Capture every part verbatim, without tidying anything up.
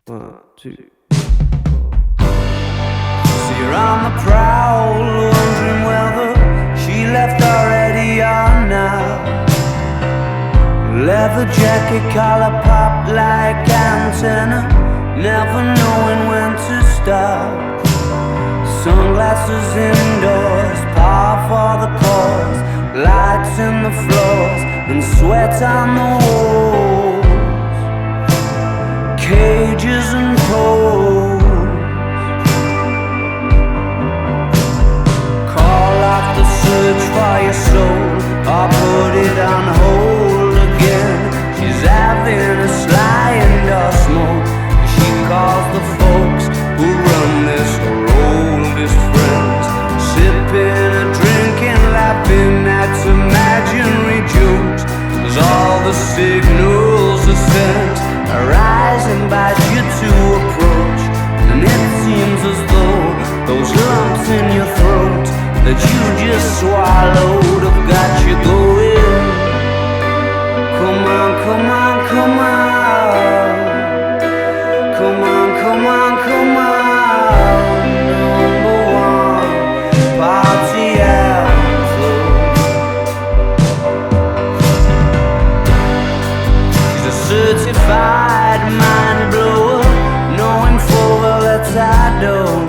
One, two. So you're on the prowl, wondering whether she left already or not. Leather jacket, collar pop like antenna, never knowing when to stop. Sunglasses indoors, par for the cause, lights in the floors and sweat on the walls. Cages and poles. Call off the search for your soul, or put it on hold again. She's having a sly indoor smoke. She calls the folks who run this, her oldest friends, sipping and drinking, laughing at imaginary jokes. As all the signals are sent, arise, invite you to approach. And it seems as though those lumps in your throat that you just swallowed have got you going. Come on, come on, come on. Come on, come on, come on. Number one party anthem. She's a certified mind blower, knowing full well that I don't.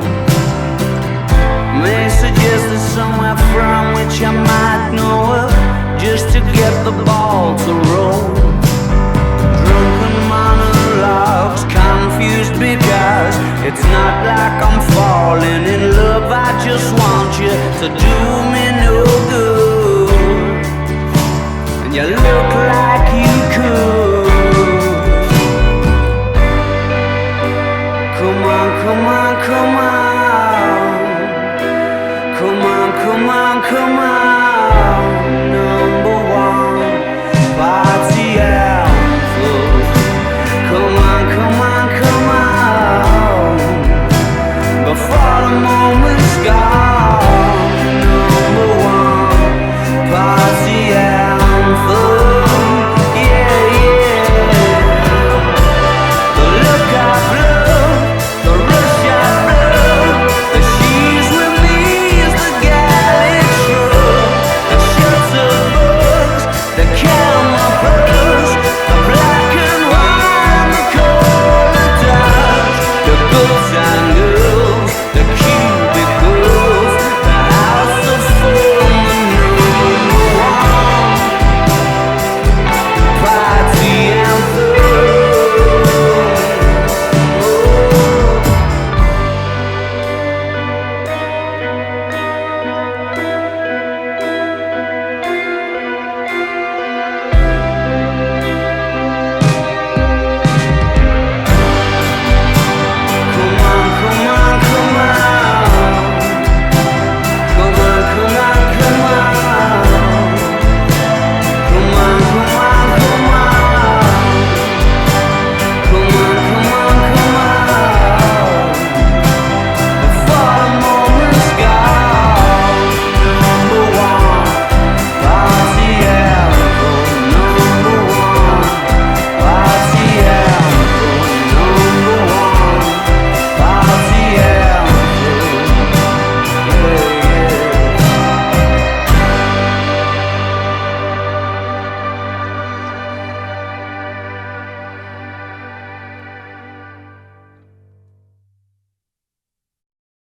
May suggest there's somewhere from which I might know her, just to get the ball to roll. Drunken monologues, confused because it's not like I'm falling in love. I just want you to do me no good, and you look like you could. Come on, come on, come on. Come on, come on, come on.